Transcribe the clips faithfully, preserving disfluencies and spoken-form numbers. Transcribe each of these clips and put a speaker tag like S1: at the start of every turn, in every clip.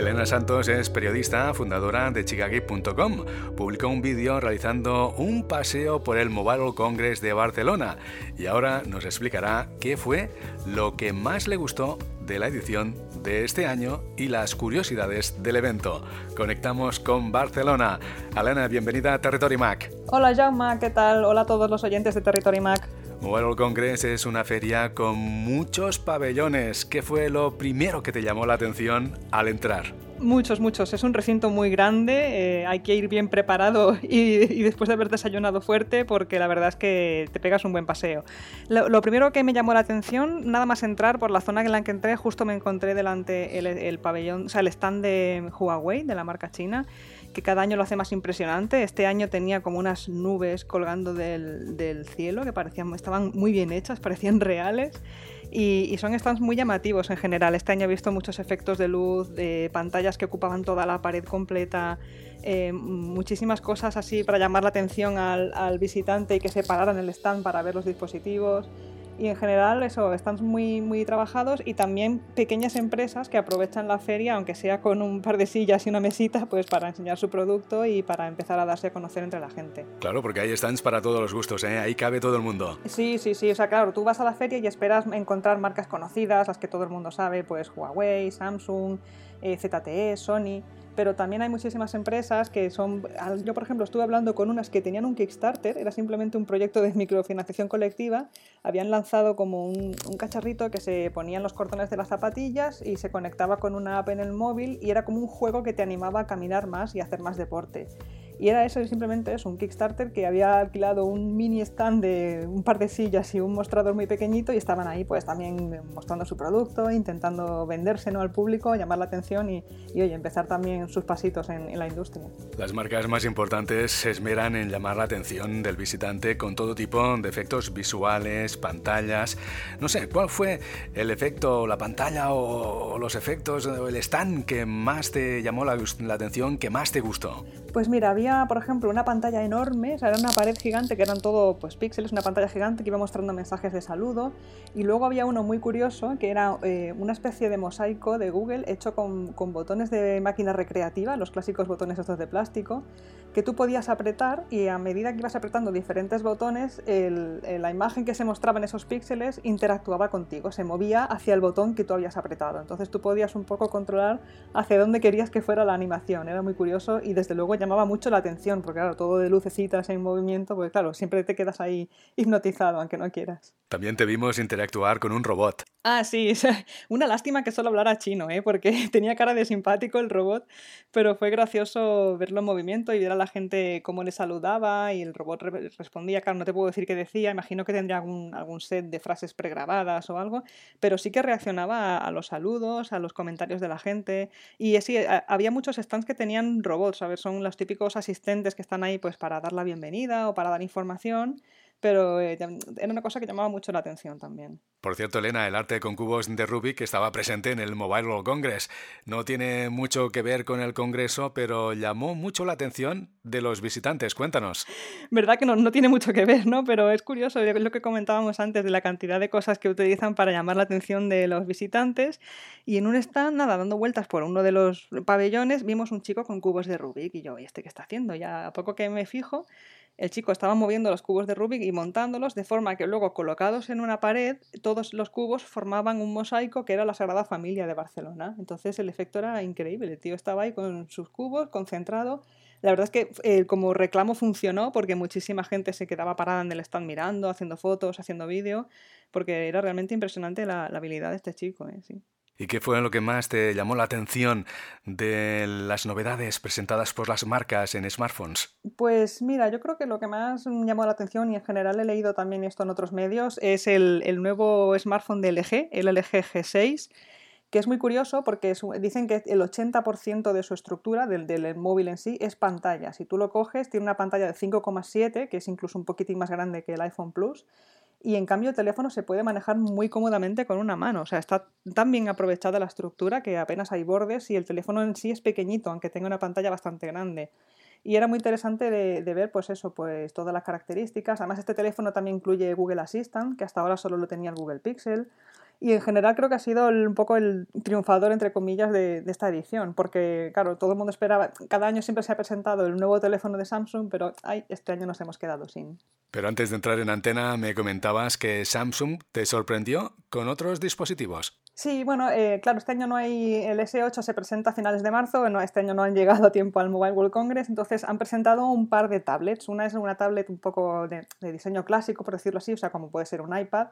S1: Elena Santos es periodista, fundadora de chicageek punto com. Publicó un vídeo realizando un paseo por el Mobile World Congress de Barcelona y ahora nos explicará qué fue lo que más le gustó de la edición de este año y las curiosidades del evento. Conectamos con Barcelona. Elena, bienvenida a Territory Mac.
S2: Hola Jaume, ¿qué tal? Hola a todos los oyentes de Territory Mac.
S1: Mobile World Congress es una feria con muchos pabellones. ¿Qué fue lo primero que te llamó la atención al entrar?
S2: Muchos, muchos. Es un recinto muy grande, eh, hay que ir bien preparado y, y después de haber desayunado fuerte porque la verdad es que te pegas un buen paseo. Lo, lo primero que me llamó la atención, nada más entrar por la zona en la que entré, justo me encontré delante el, el pabellón, o sea, el stand de Huawei, de la marca china, que cada año lo hace más impresionante. Este año tenía como unas nubes colgando del, del cielo que parecían, estaban muy bien hechas, parecían reales. Y, y son stands muy llamativos en general. Este año he visto muchos efectos de luz, de pantallas que ocupaban toda la pared completa, eh, muchísimas cosas así para llamar la atención al, al visitante y que se parara en el stand para ver los dispositivos. Y en general eso, stands muy, muy trabajados y también pequeñas empresas que aprovechan la feria, aunque sea con un par de sillas y una mesita, pues para enseñar su producto y para empezar a darse a conocer entre la gente.
S1: Claro, porque hay stands para todos los gustos, ¿eh? Ahí cabe todo el mundo.
S2: Sí, sí, sí, o sea, claro, tú vas a la feria y esperas encontrar marcas conocidas, las que todo el mundo sabe, pues Huawei, Samsung, eh, Z T E, Sony... pero también hay muchísimas empresas que son... Yo, por ejemplo, estuve hablando con unas que tenían un Kickstarter, era simplemente un proyecto de microfinanciación colectiva, habían lanzado como un, un cacharrito que se ponía en los cordones de las zapatillas y se conectaba con una app en el móvil y era como un juego que te animaba a caminar más y a hacer más deporte. Y era eso, simplemente eso, un Kickstarter que había alquilado un mini stand de un par de sillas y un mostrador muy pequeñito y estaban ahí pues también mostrando su producto, intentando venderse, ¿no?, al público, llamar la atención y, y oye, empezar también sus pasitos en, en la industria.
S1: Las marcas más importantes se esmeran en llamar la atención del visitante con todo tipo de efectos visuales, pantallas. No sé, ¿cuál fue el efecto, la pantalla o los efectos o el stand que más te llamó la, la atención, que más te gustó?
S2: Pues mira, había, por ejemplo, una pantalla enorme, o sea, era una pared gigante que eran todo pues píxeles, una pantalla gigante que iba mostrando mensajes de saludo, y luego había uno muy curioso que era eh, una especie de mosaico de Google hecho con, con botones de máquina recreativa, los clásicos botones estos de plástico, que tú podías apretar y a medida que ibas apretando diferentes botones, el, el, la imagen que se mostraba en esos píxeles interactuaba contigo, se movía hacia el botón que tú habías apretado, entonces tú podías un poco controlar hacia dónde querías que fuera la animación, era muy curioso y desde luego llamaba mucho la atención, porque claro, todo de lucecitas en movimiento, pues claro, siempre te quedas ahí hipnotizado, aunque no quieras.
S1: También te vimos interactuar con un robot.
S2: Ah, sí, una lástima que solo hablara chino, ¿eh? Porque tenía cara de simpático el robot, pero fue gracioso verlo en movimiento y ver a la gente cómo le saludaba y el robot re- respondía, claro, no te puedo decir qué decía, imagino que tendría algún, algún set de frases pregrabadas o algo, pero sí que reaccionaba a, a los saludos, a los comentarios de la gente y sí, a, había muchos stands que tenían robots, a ver, son los típicos asistentes que están ahí pues para dar la bienvenida o para dar información, pero eh, era una cosa que llamaba mucho la atención también.
S1: Por cierto, Elena, el arte con cubos de Rubik estaba presente en el Mobile World Congress. No tiene mucho que ver con el congreso, pero llamó mucho la atención de los visitantes. Cuéntanos.
S2: Verdad que no, no tiene mucho que ver, ¿no? Pero es curioso, es lo que comentábamos antes de la cantidad de cosas que utilizan para llamar la atención de los visitantes. Y en un stand, nada, dando vueltas por uno de los pabellones, vimos un chico con cubos de Rubik y yo, ¿y este qué está haciendo? Ya a poco que me fijo, el chico estaba moviendo los cubos de Rubik y montándolos de forma que luego, colocados en una pared, todos los cubos formaban un mosaico que era la Sagrada Familia de Barcelona. Entonces el efecto era increíble. El tío estaba ahí con sus cubos, concentrado. La verdad es que eh, como reclamo funcionó porque muchísima gente se quedaba parada en el stand mirando, haciendo fotos, haciendo vídeo, porque era realmente impresionante la, la habilidad de este chico, ¿eh? Sí.
S1: ¿Y qué fue lo que más te llamó la atención de las novedades presentadas por las marcas en smartphones?
S2: Pues mira, yo creo que lo que más me llamó la atención, y en general he leído también esto en otros medios, es el, el nuevo smartphone de L G, el L G G seis, que es muy curioso porque es, dicen que el ochenta por ciento de su estructura, del, del móvil en sí, es pantalla. Si tú lo coges, tiene una pantalla de cinco coma siete, que es incluso un poquitín más grande que el iPhone Plus, y en cambio el teléfono se puede manejar muy cómodamente con una mano. O sea, está tan bien aprovechada la estructura que apenas hay bordes y el teléfono en sí es pequeñito, aunque tenga una pantalla bastante grande. Y era muy interesante de, de ver, pues eso, pues todas las características. Además, este teléfono también incluye Google Assistant, que hasta ahora solo lo tenía el Google Pixel. Y en general creo que ha sido el, un poco el triunfador, entre comillas, de, de esta edición, porque claro, todo el mundo esperaba, cada año siempre se ha presentado el nuevo teléfono de Samsung, pero ay, este año nos hemos quedado sin.
S1: Pero antes de entrar en antena me comentabas que Samsung te sorprendió con otros dispositivos.
S2: Sí, bueno, eh, claro, este año no hay, el ese ocho se presenta a finales de marzo, no, este año no han llegado a tiempo al Mobile World Congress, entonces han presentado un par de tablets. Una es una tablet un poco de, de diseño clásico, por decirlo así, o sea, como puede ser un iPad.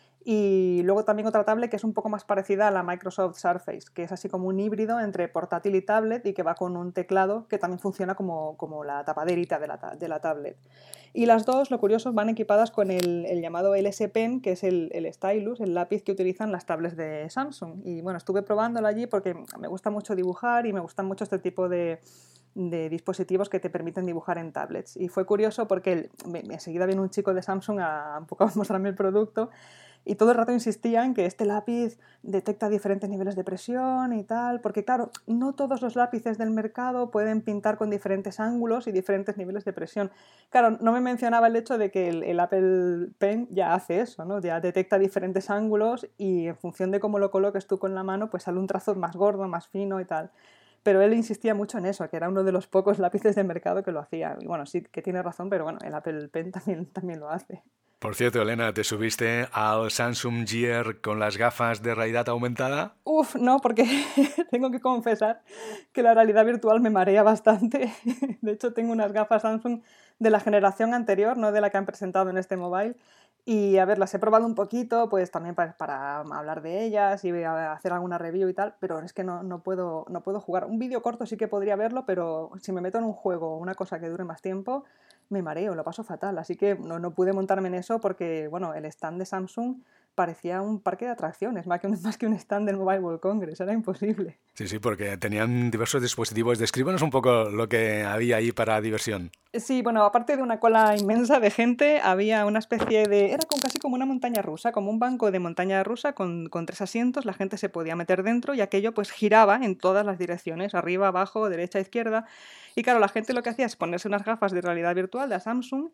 S2: Y luego también otra tablet que es un poco más parecida a la Microsoft Surface, que es así como un híbrido entre portátil y tablet y que va con un teclado que también funciona como, como la tapaderita de la, de la tablet. Y las dos, lo curioso, van equipadas con el, el llamado L S Pen, que es el, el stylus, el lápiz que utilizan las tablets de Samsung. Y bueno, estuve probándolo allí porque me gusta mucho dibujar y me gustan mucho este tipo de, de dispositivos que te permiten dibujar en tablets. Y fue curioso porque me, enseguida vino un chico de Samsung a, a un poco a mostrarme el producto. Y todo el rato insistían que este lápiz detecta diferentes niveles de presión y tal, porque claro, no todos los lápices del mercado pueden pintar con diferentes ángulos y diferentes niveles de presión. Claro, no me mencionaba el hecho de que el, el Apple Pen ya hace eso, ¿no? Ya detecta diferentes ángulos y en función de cómo lo coloques tú con la mano, pues sale un trazo más gordo, más fino y tal. Pero él insistía mucho en eso, que era uno de los pocos lápices de mercado que lo hacía. Y bueno, sí que tiene razón, pero bueno, el Apple Pen también, también lo hace.
S1: Por cierto, Elena, ¿te subiste al Samsung Gear con las gafas de realidad aumentada?
S2: Uf, no, porque tengo que confesar que la realidad virtual me marea bastante. De hecho, tengo unas gafas Samsung de la generación anterior, no de la que han presentado en este mobile. Y a ver, las he probado un poquito, pues también para, para hablar de ellas y hacer alguna review y tal, pero es que no, no, puedo, no puedo jugar. Un vídeo corto sí que podría verlo, pero si me meto en un juego o una cosa que dure más tiempo, me mareo, lo paso fatal. Así que no, no pude montarme en eso porque, bueno, el stand de Samsung parecía un parque de atracciones, más que un, más que un stand del Mobile World Congress, era imposible.
S1: Sí, sí, porque tenían diversos dispositivos. Descríbanos un poco lo que había ahí para diversión.
S2: Sí, bueno, aparte de una cola inmensa de gente, había una especie de... Era como, casi como una montaña rusa, como un banco de montaña rusa con, con tres asientos, la gente se podía meter dentro y aquello pues giraba en todas las direcciones, arriba, abajo, derecha, izquierda. Y claro, la gente lo que hacía es ponerse unas gafas de realidad virtual de Samsung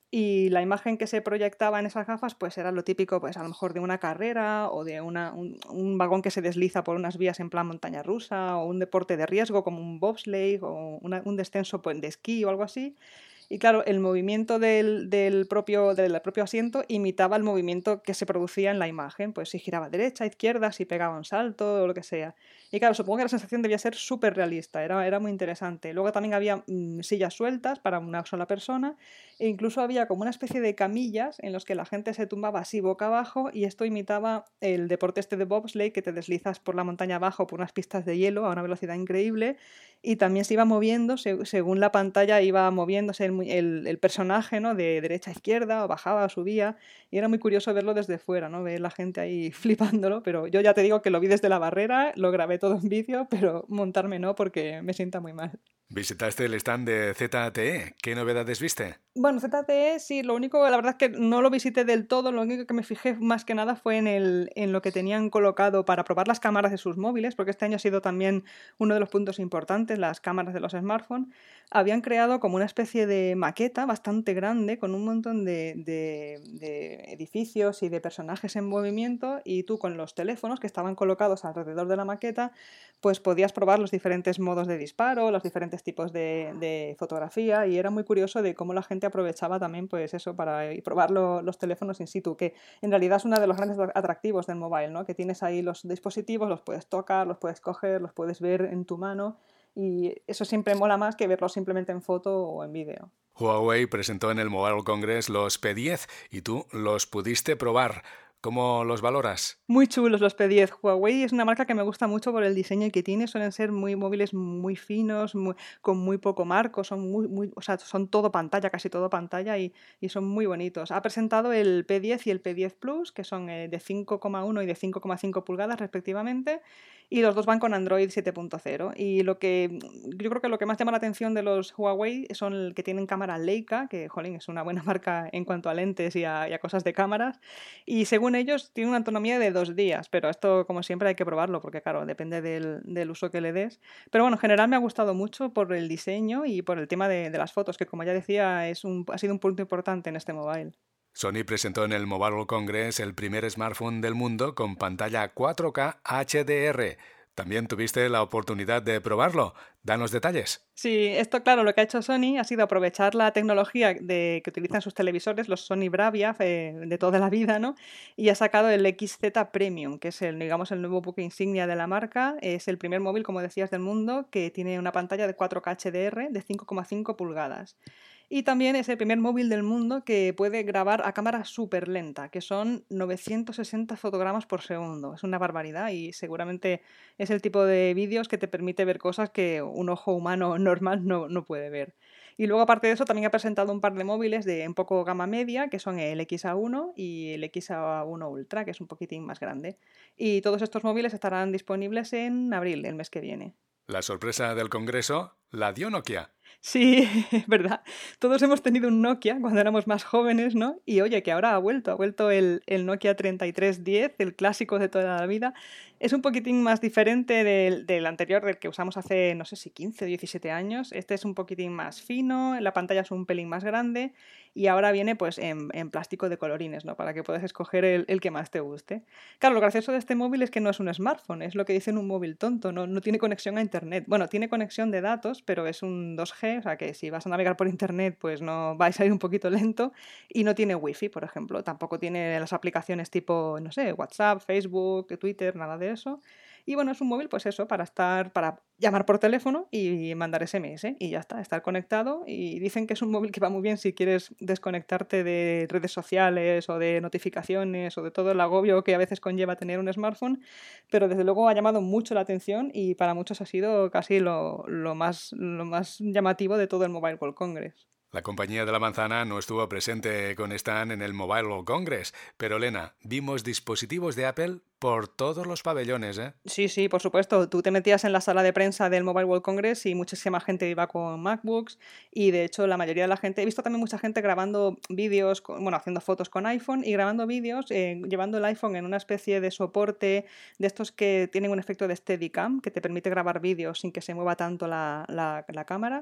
S2: y la imagen que se proyectaba en esas gafas pues era lo típico, pues a lo mejor de una carrera o de una, un, un vagón que se desliza por unas vías en plan montaña rusa o un deporte de riesgo como un bobsleigh o una, un descenso pues, de esquí o algo así. Y claro, el movimiento del, del, propio, del propio asiento imitaba el movimiento que se producía en la imagen. Pues si giraba derecha, izquierda, si pegaba un salto o lo que sea. Y claro, supongo que la sensación debía ser súper realista, era, era muy interesante. Luego también había mmm, sillas sueltas para una sola persona e incluso había como una especie de camillas en los que la gente se tumbaba así boca abajo y esto imitaba el deporte este de bobsleigh que te deslizas por la montaña abajo por unas pistas de hielo a una velocidad increíble y también se iba moviendo, se, según la pantalla iba moviéndose el, el, el personaje, ¿no? De derecha a izquierda, o bajaba o subía, y era muy curioso verlo desde fuera, ¿no? Ver la gente ahí flipándolo, pero yo ya te digo que lo vi desde la barrera, lo grabé todo en vídeo, pero montarme no porque me sienta muy mal.
S1: ¿Visitaste el stand de Z T E? ¿Qué novedades viste?
S2: Bueno, Z T E sí, lo único, la verdad es que no lo visité del todo, lo único que me fijé más que nada fue en, el, en lo que tenían colocado para probar las cámaras de sus móviles, porque este año ha sido también uno de los puntos importantes, las cámaras de los smartphones. Habían creado como una especie de maqueta bastante grande con un montón de, de, de edificios y de personajes en movimiento y tú con los teléfonos que estaban colocados alrededor de la maqueta pues podías probar los diferentes modos de disparo, los diferentes tipos de, de fotografía y era muy curioso de cómo la gente aprovechaba también pues eso para probar lo, los teléfonos in situ, que en realidad es uno de los grandes atractivos del mobile, ¿no? Que tienes ahí los dispositivos, los puedes tocar, los puedes coger, los puedes ver en tu mano y eso siempre mola más que verlos simplemente en foto o en vídeo.
S1: Huawei presentó en el Mobile World Congress los P diez y tú los pudiste probar. ¿Cómo los valoras?
S2: Muy chulos los P diez. Huawei es una marca que me gusta mucho por el diseño que tiene. Suelen ser muy móviles muy finos, muy, con muy poco marco. Son muy, muy, o sea, son todo pantalla, casi todo pantalla y, y son muy bonitos. Ha presentado el P diez y el P diez Plus, que son eh, de cinco coma uno y de cinco coma cinco pulgadas respectivamente. Y los dos van con Android siete punto cero. Y lo que yo creo que lo que más llama la atención de los Huawei son el que tienen cámara Leica, que jolín, es una buena marca en cuanto a lentes y a, y a cosas de cámaras. Y según ellos tiene una autonomía de dos días, pero esto como siempre hay que probarlo porque claro, depende del, del uso que le des. Pero bueno, en general me ha gustado mucho por el diseño y por el tema de, de las fotos, que como ya decía es un, ha sido un punto importante en este mobile.
S1: Sony presentó en el Mobile World Congress el primer smartphone del mundo con pantalla cuatro K H D R. También tuviste la oportunidad de probarlo. Danos detalles.
S2: Sí, esto claro, lo que ha hecho Sony ha sido aprovechar la tecnología de, que utilizan sus televisores, los Sony Bravia eh, de toda la vida, ¿no? Y ha sacado el X Z Premium, que es el, digamos, el nuevo buque insignia de la marca. Es el primer móvil, como decías, del mundo que tiene una pantalla de cuatro K H D R de cinco coma cinco pulgadas. Y también es el primer móvil del mundo que puede grabar a cámara súper lenta, que son novecientos sesenta fotogramas por segundo. Es una barbaridad y seguramente es el tipo de vídeos que te permite ver cosas que un ojo humano normal no, no puede ver. Y luego, aparte de eso, también ha presentado un par de móviles de un poco gama media, que son el X A uno y el X A uno Ultra, que es un poquitín más grande. Y todos estos móviles estarán disponibles en abril, el mes que viene.
S1: La sorpresa del Congreso la dio Nokia.
S2: Sí, es verdad. Todos hemos tenido un Nokia cuando éramos más jóvenes, ¿no? Y oye, que ahora ha vuelto, ha vuelto el, el Nokia treinta y tres diez, el clásico de toda la vida. Es un poquitín más diferente del, del anterior, del que usamos hace, no sé si quince o diecisiete años. Este es un poquitín más fino, la pantalla es un pelín más grande y ahora viene pues en, en plástico de colorines, ¿no? Para que puedas escoger el, el que más te guste. Claro, lo gracioso de este móvil es que no es un smartphone, es lo que dicen un móvil tonto, no, no tiene conexión a internet. Bueno, tiene conexión de datos, pero es un dos G, o sea que si vas a navegar por internet pues no vais a ir un poquito lento, y no tiene wifi, por ejemplo, tampoco tiene las aplicaciones tipo, no sé, WhatsApp, Facebook, Twitter, nada de eso. Y bueno, es un móvil pues eso, para estar, para llamar por teléfono y mandar ese eme ese y ya está, estar conectado. Y dicen que es un móvil que va muy bien si quieres desconectarte de redes sociales o de notificaciones o de todo el agobio que a veces conlleva tener un smartphone, pero desde luego ha llamado mucho la atención y para muchos ha sido casi lo, lo, más, lo más llamativo de todo el Mobile World Congress.
S1: La compañía de la manzana no estuvo presente con stand en el Mobile World Congress, pero Elena, vimos dispositivos de Apple por todos los pabellones, ¿eh?
S2: Sí, sí, por supuesto. Tú te metías en la sala de prensa del Mobile World Congress y muchísima gente iba con MacBooks y de hecho la mayoría de la gente... He visto también mucha gente grabando vídeos, con, bueno, haciendo fotos con iPhone y grabando vídeos, eh, llevando el iPhone en una especie de soporte de estos que tienen un efecto de Steadicam que te permite grabar vídeos sin que se mueva tanto la, la, la cámara.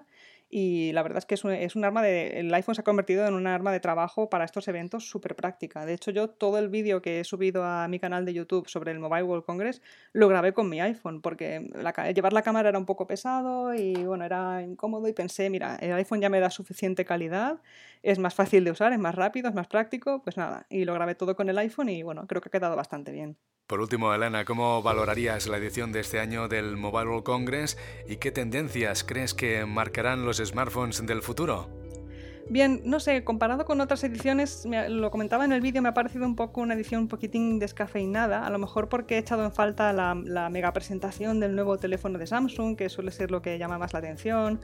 S2: Y la verdad es que es un, es un arma de... El iPhone se ha convertido en un arma de trabajo para estos eventos súper práctica. De hecho, yo todo el vídeo que he subido a mi canal de YouTube sobre el Mobile World Congress lo grabé con mi iPhone, porque la, llevar la cámara era un poco pesado y bueno, era incómodo y pensé, mira, el iPhone ya me da suficiente calidad, es más fácil de usar, es más rápido, es más práctico, pues nada. Y lo grabé todo con el iPhone y bueno, creo que ha quedado bastante bien.
S1: Por último, Elena, ¿cómo valorarías la edición de este año del Mobile World Congress y qué tendencias crees que marcarán los smartphones del futuro?
S2: Bien, no sé, comparado con otras ediciones, me, lo comentaba en el vídeo, me ha parecido un poco una edición un poquitín descafeinada, a lo mejor porque he echado en falta la, la mega presentación del nuevo teléfono de Samsung, que suele ser lo que llama más la atención,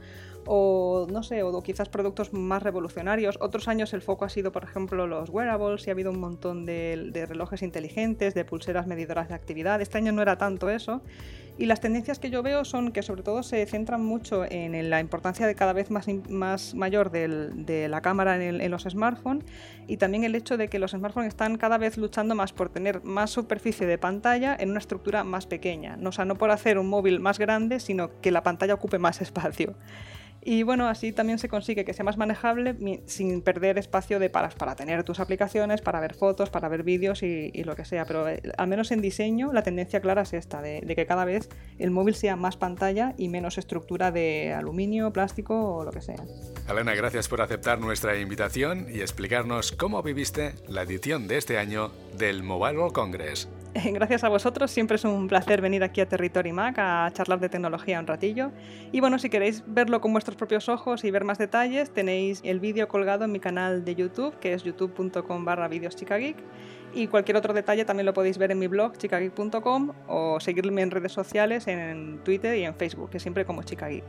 S2: o no sé, o quizás productos más revolucionarios. Otros años el foco ha sido, por ejemplo, los wearables y ha habido un montón de, de relojes inteligentes, de pulseras medidoras de actividad. Este año no era tanto eso. Y las tendencias que yo veo son que sobre todo se centran mucho en la importancia de cada vez más, más mayor del, de la cámara en, el, en los smartphones y también el hecho de que los smartphones están cada vez luchando más por tener más superficie de pantalla en una estructura más pequeña. No, o sea, no por hacer un móvil más grande, sino que la pantalla ocupe más espacio. Y bueno, así también se consigue que sea más manejable sin perder espacio de para, para tener tus aplicaciones, para ver fotos, para ver vídeos y, y lo que sea. Pero eh, al menos en diseño la tendencia clara es esta, de, de que cada vez el móvil sea más pantalla y menos estructura de aluminio, plástico o lo que sea.
S1: Elena, gracias por aceptar nuestra invitación y explicarnos cómo viviste la edición de este año del Mobile World Congress.
S2: Gracias a vosotros, siempre es un placer venir aquí a Territory Mac a charlar de tecnología un ratillo. Y bueno, si queréis verlo con vuestros propios ojos y ver más detalles, tenéis el vídeo colgado en mi canal de YouTube, que es youtube punto com barra vídeos chicageek. Y cualquier otro detalle también lo podéis ver en mi blog, chicageek punto com, o seguirme en redes sociales, en Twitter y en Facebook, que siempre como Chicageek.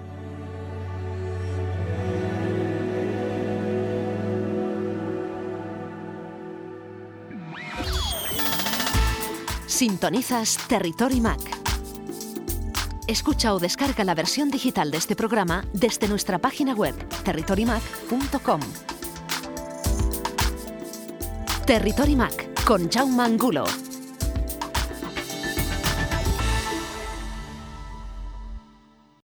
S3: Sintonizas Territory Mac. Escucha o descarga la versión digital de este programa desde nuestra página web territory mac punto com. Territory Mac con Jaume Angulo.